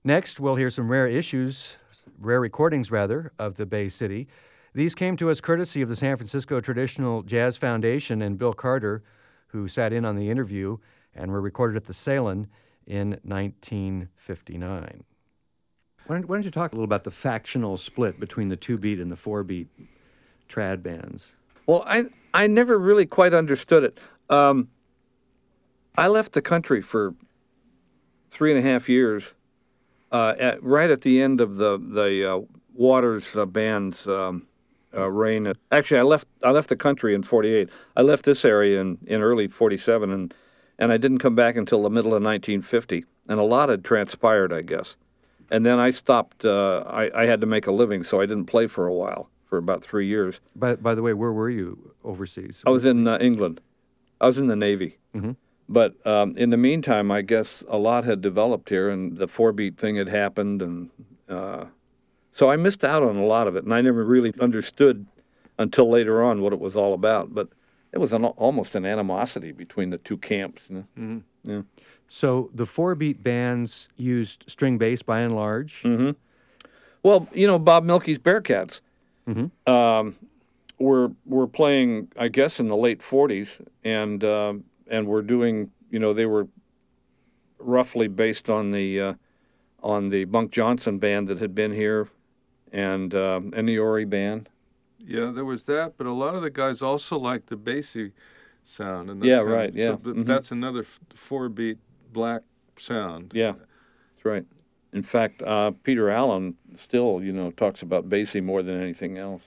Next, we'll hear some rare recordings of the Bay City. These came to us courtesy of the San Francisco Traditional Jazz Foundation and Bill Carter, who sat in on the interview, and were recorded at the Salon in 1959. Why don't you talk a little about the factional split between the 2-beat and the 4-beat trad bands? Well, I never really quite understood it. I left the country for 3.5 years, right at the end of the Waters band's reign. Actually, I left the country in '48. I left this area in early '47, and I didn't come back until the middle of 1950. And a lot had transpired, I guess. And then I stopped. I had to make a living, so I didn't play for a while, for about 3 years. By the way, where were you overseas? I was in England. I was in the Navy. Mm-hmm. But in the meantime, I guess a lot had developed here, and the 4-beat thing had happened, and so I missed out on a lot of it, and I never really understood until later on what it was all about. But it was almost an animosity between the two camps. You know? Mm-hmm. Yeah. So the 4-beat bands used string bass by and large? Mm-hmm. Well, Bob Milky's Bearcats were playing, I guess, in the late 40s, and were doing, they were roughly based on the Bunk Johnson band that had been here, and the Ori band. Yeah, there was that, but a lot of the guys also liked the bassy sound. And right, yeah. So that's another 4-beat black sound. Yeah, that's right. In fact, Peter Allen still, talks about bassy more than anything else.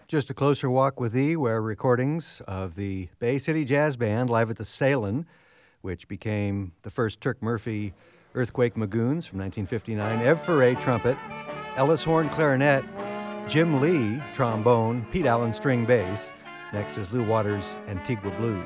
Just a Closer Walk with Thee, where recordings of the Bay City Jazz Band live at the Salin, which became the first Turk Murphy Earthquake Magoons from 1959, Ev Ferre trumpet, Ellis Horn clarinet, Jim Lee trombone, Pete Allen string bass. Next is Lou Waters' Antigua Blues.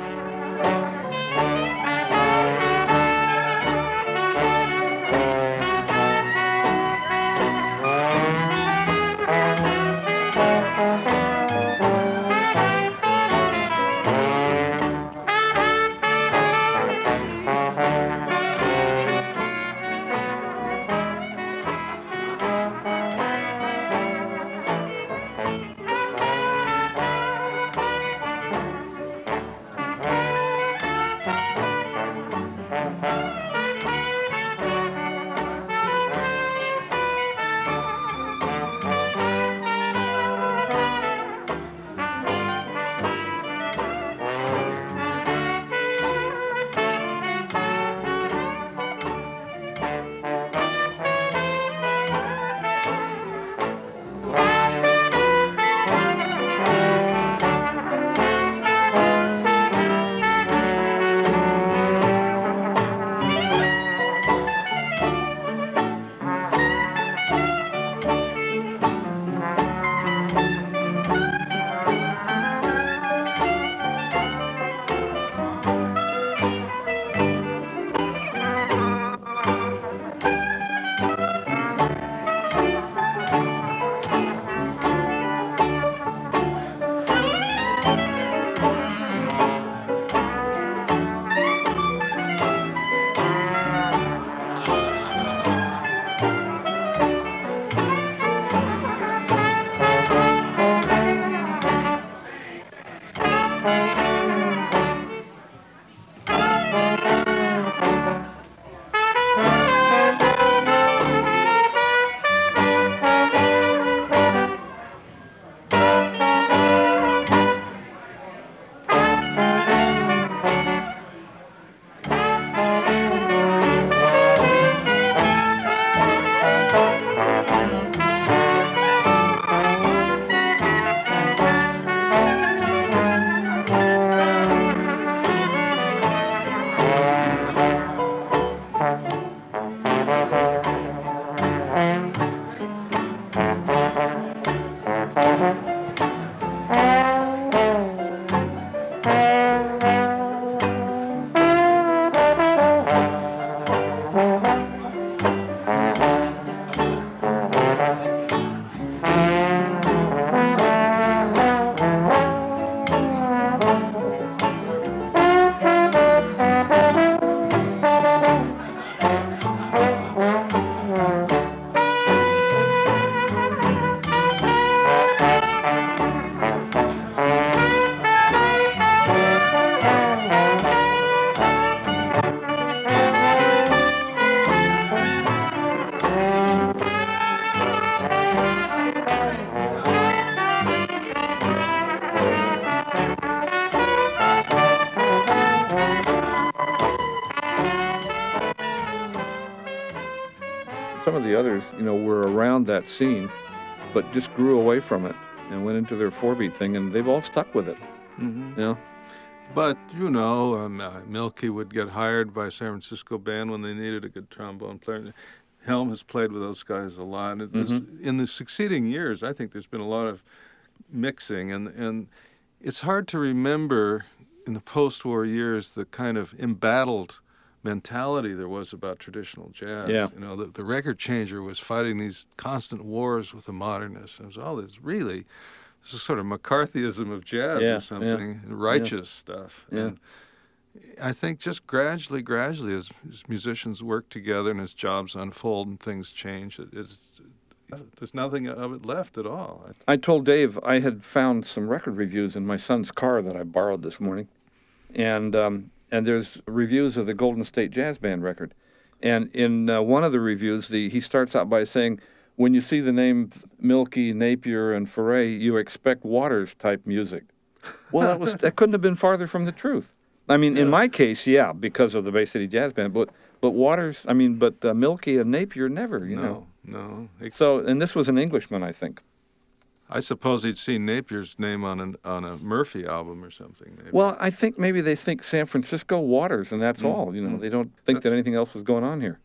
Some of the others, were around that scene, but just grew away from it and went into their 4-beat thing, and they've all stuck with it. Mm-hmm. But, Milky would get hired by San Francisco band when they needed a good trombone player. Helm has played with those guys a lot. In the succeeding years, I think there's been a lot of mixing, and it's hard to remember in the post-war years the kind of embattled mentality there was about traditional jazz. Yeah. The record changer was fighting these constant wars with the modernists. It was all this is sort of McCarthyism of jazz or something, righteous stuff. Yeah. And I think just gradually, as musicians work together and as jobs unfold and things change, there's nothing of it left at all. I told Dave I had found some record reviews in my son's car that I borrowed this morning, and there's reviews of the Golden State Jazz Band record. And in one of the reviews, he starts out by saying, when you see the names Milky, Napier, and Ferre, you expect Waters-type music. Well, that couldn't have been farther from the truth. I mean, in my case, yeah, because of the Bay City Jazz Band, but Waters, Milky and Napier never, No. So, and this was an Englishman, I think. I suppose he'd seen Napier's name on a Murphy album or something. Maybe. Well, I think maybe they think San Francisco Waters, and that's all. You know, they don't think that anything else was going on here.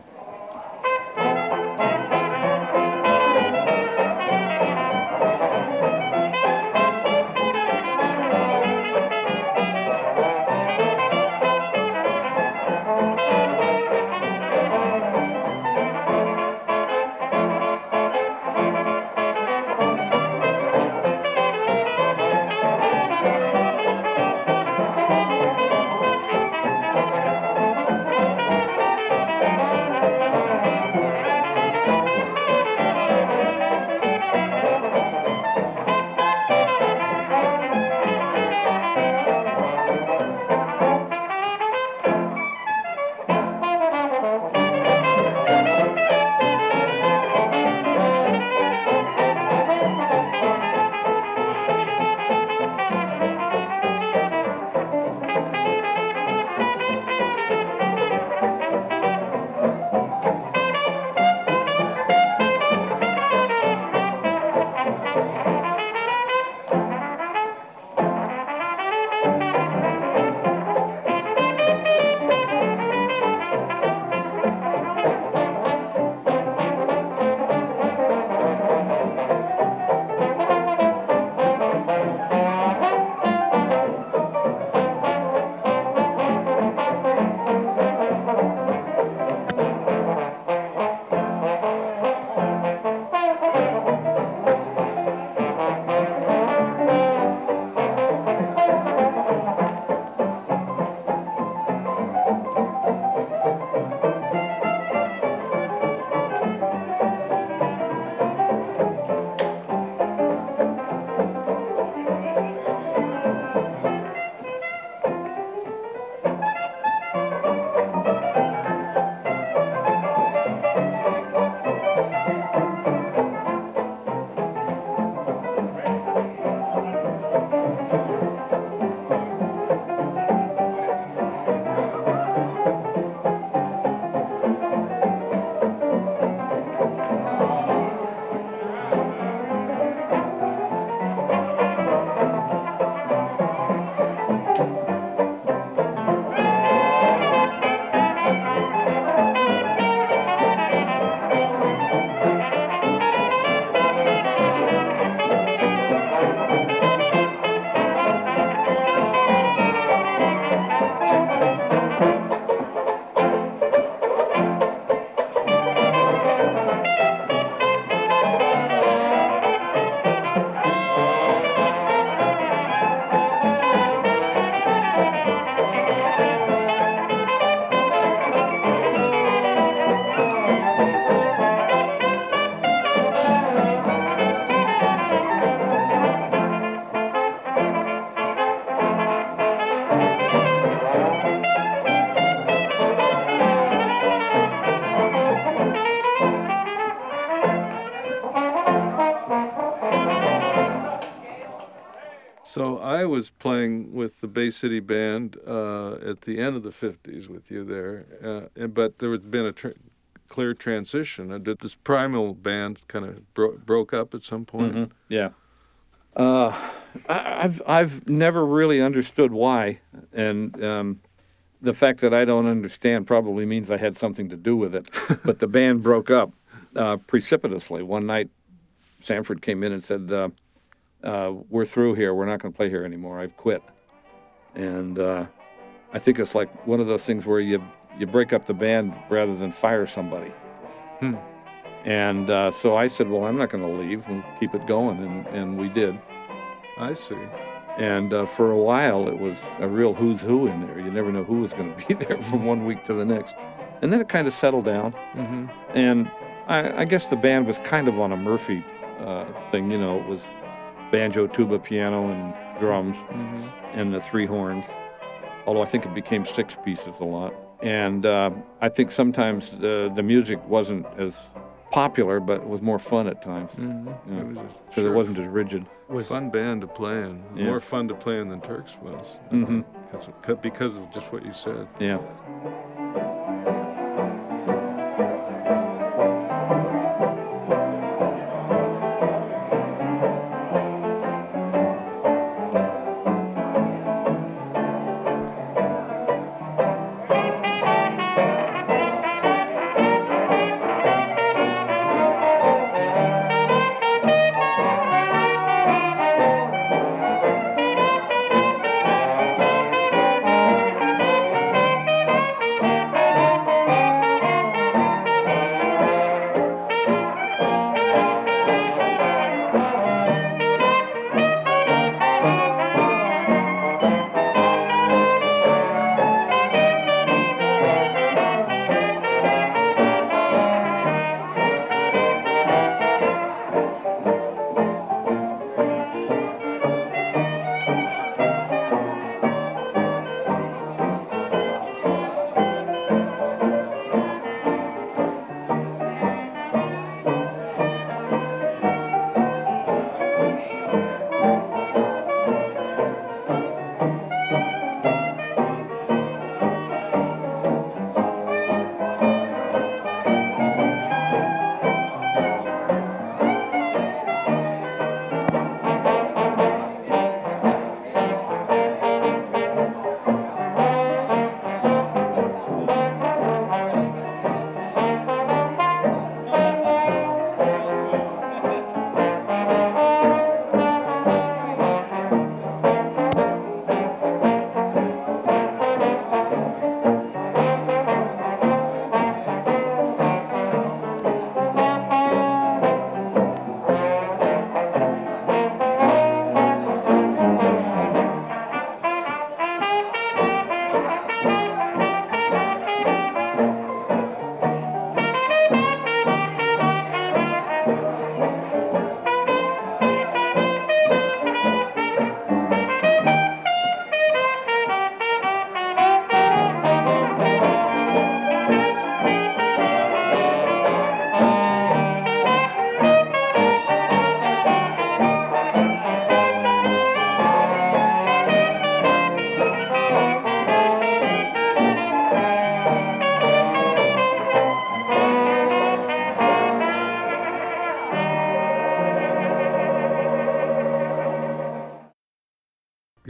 So I was playing with the Bay City Band at the end of the 50s with you there, but there had been a clear transition. Did this Primal band kind of broke up at some point? Mm-hmm. Yeah. I've never really understood why, and the fact that I don't understand probably means I had something to do with it. But the band broke up precipitously. One night, Sanford came in and said, we're through here. We're not going to play here anymore. I've quit. And I think it's like one of those things where you break up the band rather than fire somebody. And so I said, well, I'm not going to leave. We'll keep it going. And we did. I see. And for a while, it was a real who's who in there. You never know who was going to be there from one week to the next. And then it kind of settled down. Mm-hmm. And I guess the band was kind of on a Murphy thing. You know, it was banjo, tuba, piano, and drums, and the three horns. Although I think it became 6 pieces a lot. And I think sometimes the music wasn't as popular, but it was more fun at times. Mm-hmm. Because it wasn't as rigid. It was a fun band to play in. Yeah. More fun to play in than Turks was. Because of just what you said. Yeah.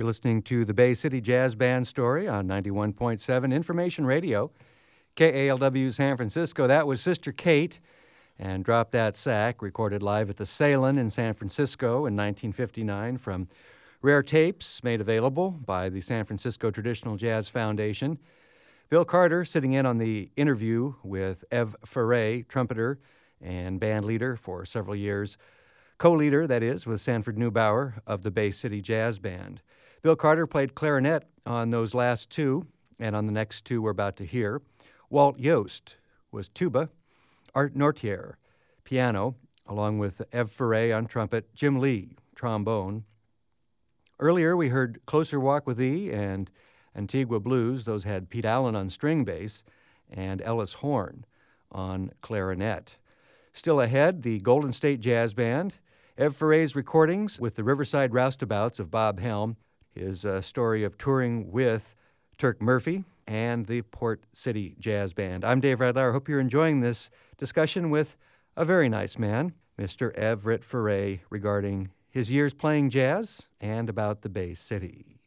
You're listening to the Bay City Jazz Band story on 91.7 Information Radio, KALW San Francisco. That was Sister Kate and Drop That Sack, recorded live at the Salon in San Francisco in 1959 from rare tapes made available by the San Francisco Traditional Jazz Foundation. Bill Carter sitting in on the interview with Ev Ferre, trumpeter and band leader for several years, co-leader, that is, with Sanford Neubauer of the Bay City Jazz Band. Bill Carter played clarinet on those last two, and on the next two we're about to hear. Walt Yost was tuba, Art Nortier, piano, along with Ev Ferre on trumpet, Jim Lee, trombone. Earlier we heard Closer Walk with Thee and Antigua Blues. Those had Pete Allen on string bass and Ellis Horn on clarinet. Still ahead, the Golden State Jazz Band, Ev Ferre's recordings with the Riverside Roustabouts of Bob Helm, his story of touring with Turk Murphy, and the Port City Jazz Band. I'm Dave Radler. I hope you're enjoying this discussion with a very nice man, Mr. Everett Ferre, regarding his years playing jazz and about the Bay City.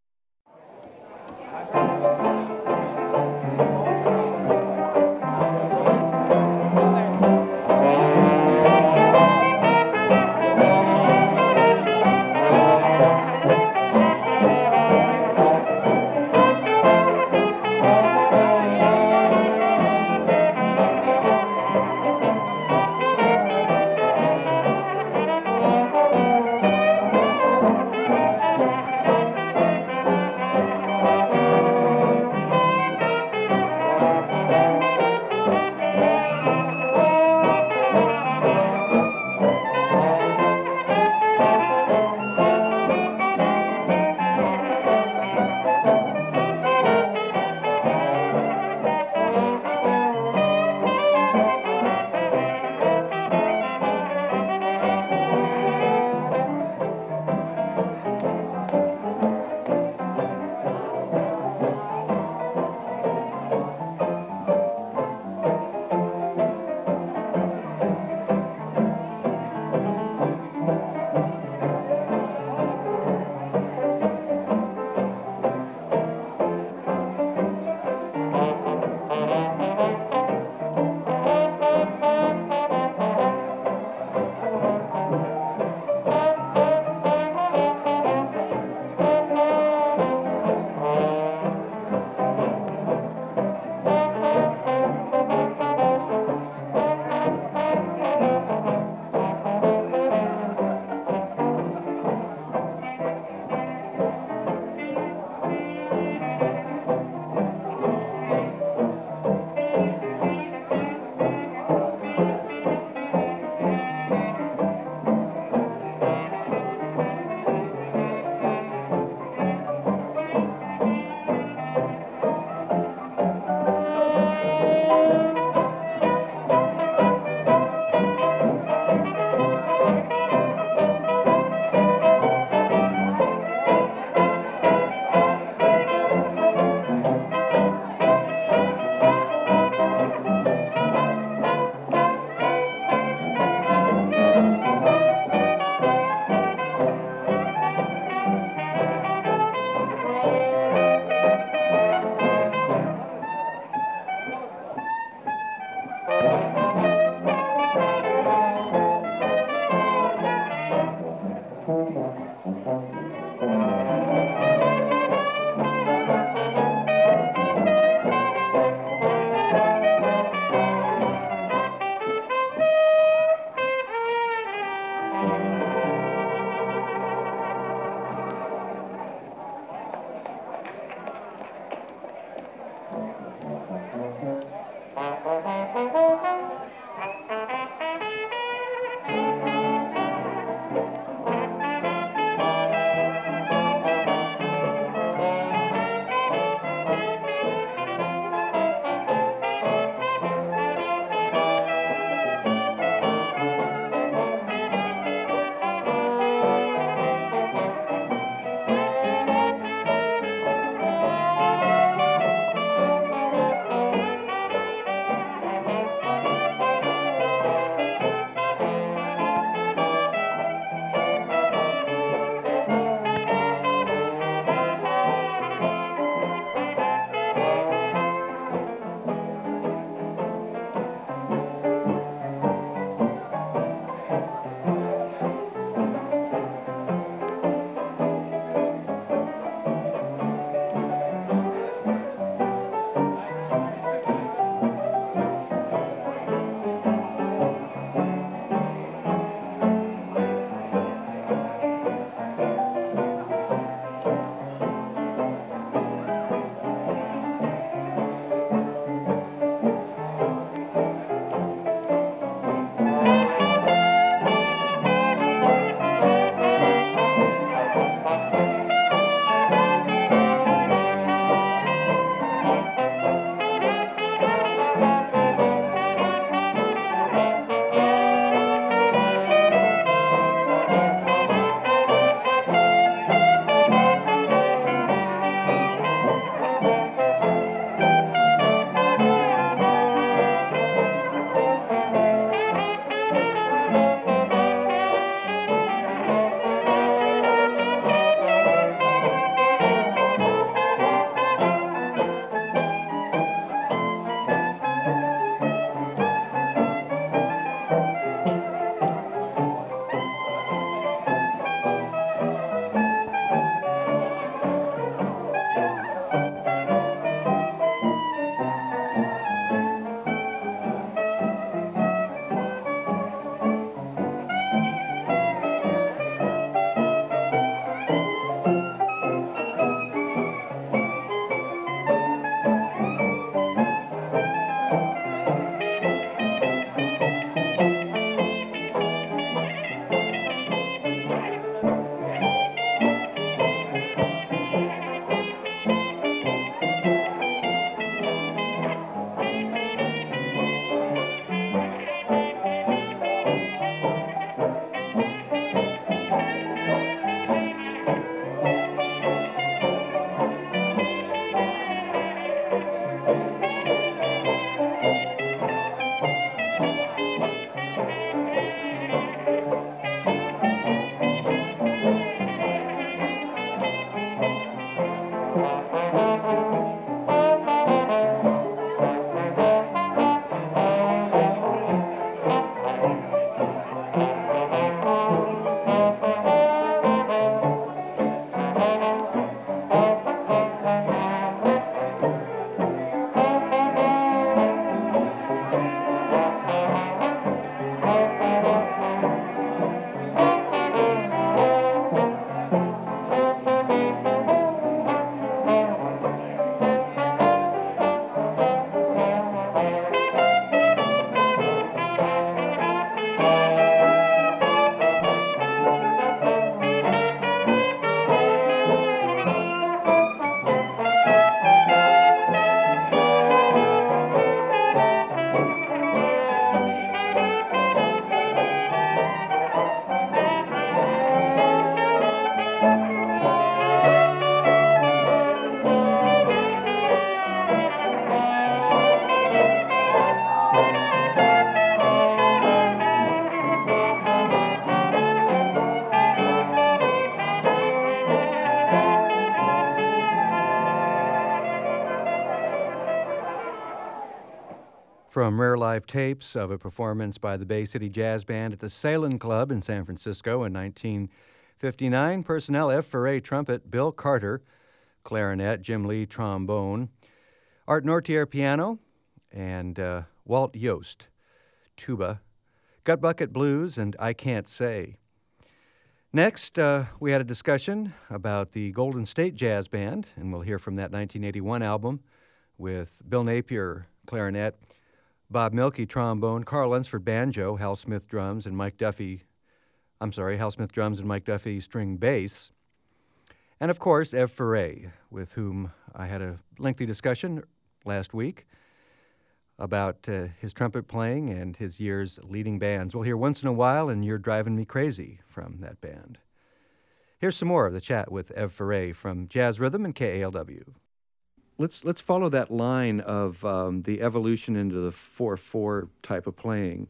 from rare live tapes of a performance by the Bay City Jazz Band at the Salem Club in San Francisco in 1959. Personnel: Ev Ferre, trumpet; Bill Carter, clarinet; Jim Lee, trombone; Art Nortier, piano; and Walt Yost, tuba. Gut Bucket Blues and I Can't Say. Next, we had a discussion about the Golden State Jazz Band, and we'll hear from that 1981 album with Bill Napier, clarinet; Bob Milkey, trombone; Carl Lunsford, banjo; Hal Smith, drums, and Hal Smith, drums and Mike Duffy, string bass. And of course, Ev Ferre, with whom I had a lengthy discussion last week about his trumpet playing and his years leading bands. We'll hear Once in a While and You're Driving Me Crazy from that band. Here's some more of the chat with Ev Ferre from Jazz Rhythm and KALW. Let's follow that line of the evolution into the 4/4 type of playing.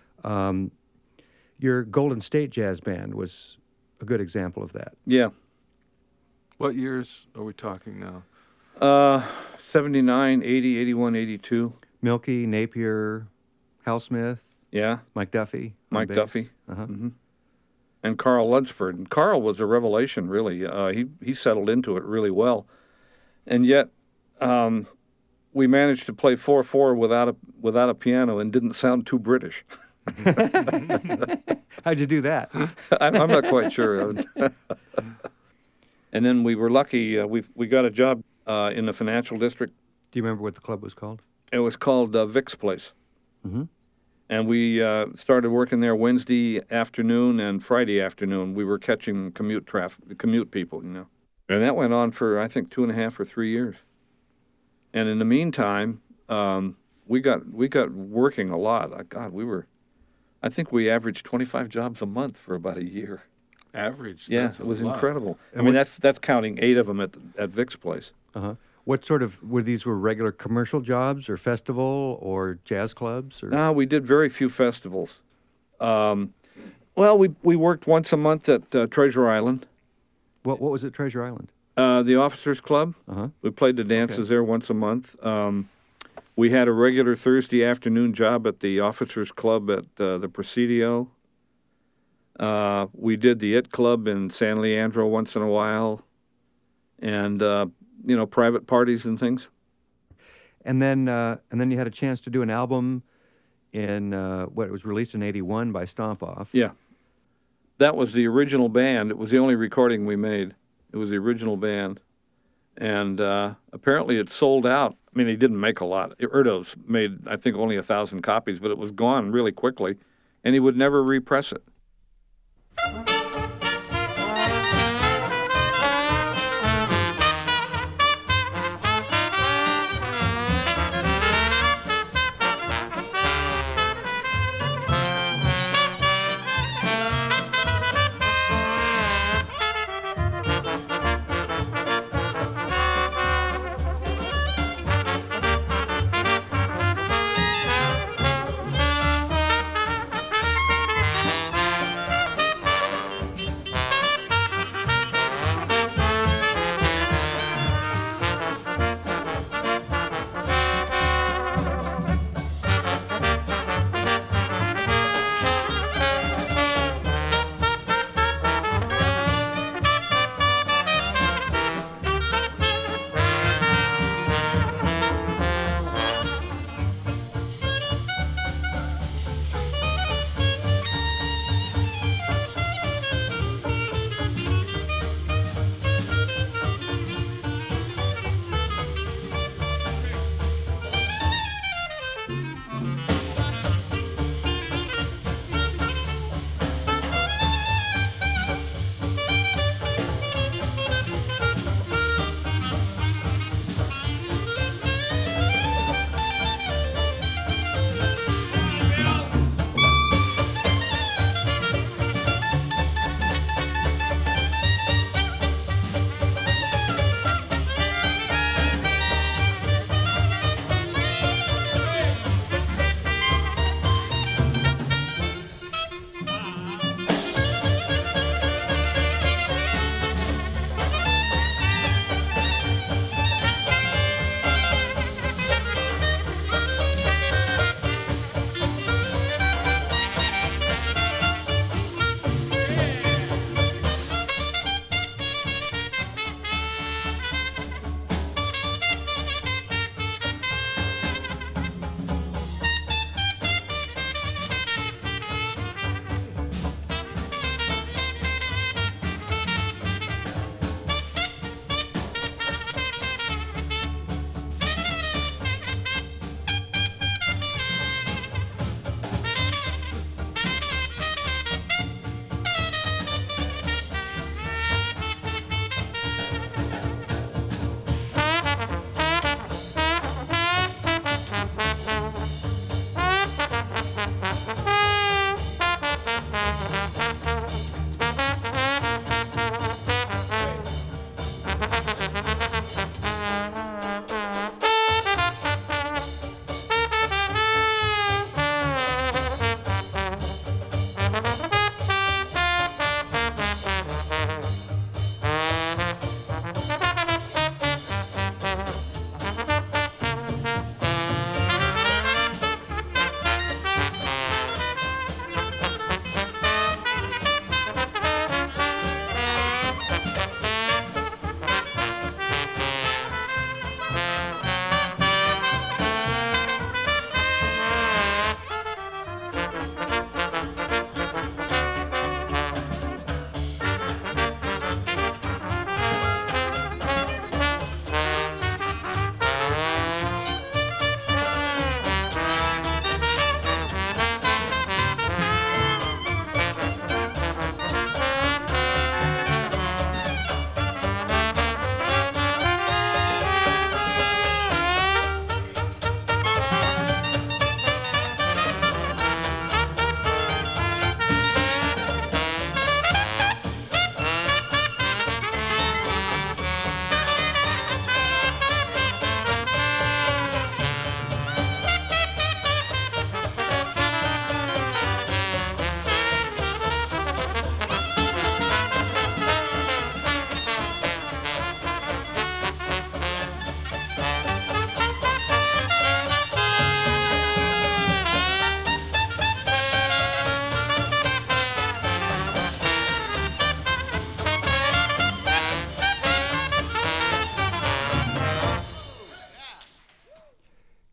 Your Golden State Jazz Band was a good example of that. Yeah. What years are we talking now? 79, 80, 81, 82. Milkey, Napier, Hal Smith, Yeah. Mike Duffy. on Mike bass. Duffy. Uh-huh. And Carl Lunsford. And Carl was a revelation, really. He settled into it really well. And yet, we managed to play 4/4 without a piano and didn't sound too British. How'd you do that? I'm not quite sure. And then we were lucky. We got a job in the financial district. Do you remember what the club was called? It was called Vic's Place. Mm-hmm. And we started working there Wednesday afternoon and Friday afternoon. We were catching commute people, And that went on for, I think, 2.5 or 3 years. And in the meantime, we got working a lot. I think we averaged 25 jobs a month for about a year. Average? Yeah, That's it was a lot. incredible. And I mean, that's counting 8 of them at Vic's Place. Uh-huh. What sort of, were these regular commercial jobs or festival or jazz clubs? Or? No, we did very few festivals. Well, we worked once a month at Treasure Island, What was it, Treasure Island? the Officers Club. Uh-huh. We played the dances there once a month. We had a regular Thursday afternoon job at the Officers Club at the Presidio. We did the IT Club in San Leandro once in a while, and private parties and things. And then you had a chance to do an album in what was released in '81 by Stomp Off. Yeah, that was the original band. It was the only recording we made. It was the original band, and apparently it sold out. I mean, he didn't make a lot. Erdos made, I think, only 1,000 copies, but it was gone really quickly, and he would never repress it.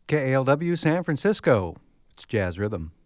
KALW San Francisco. It's Jazz Rhythm.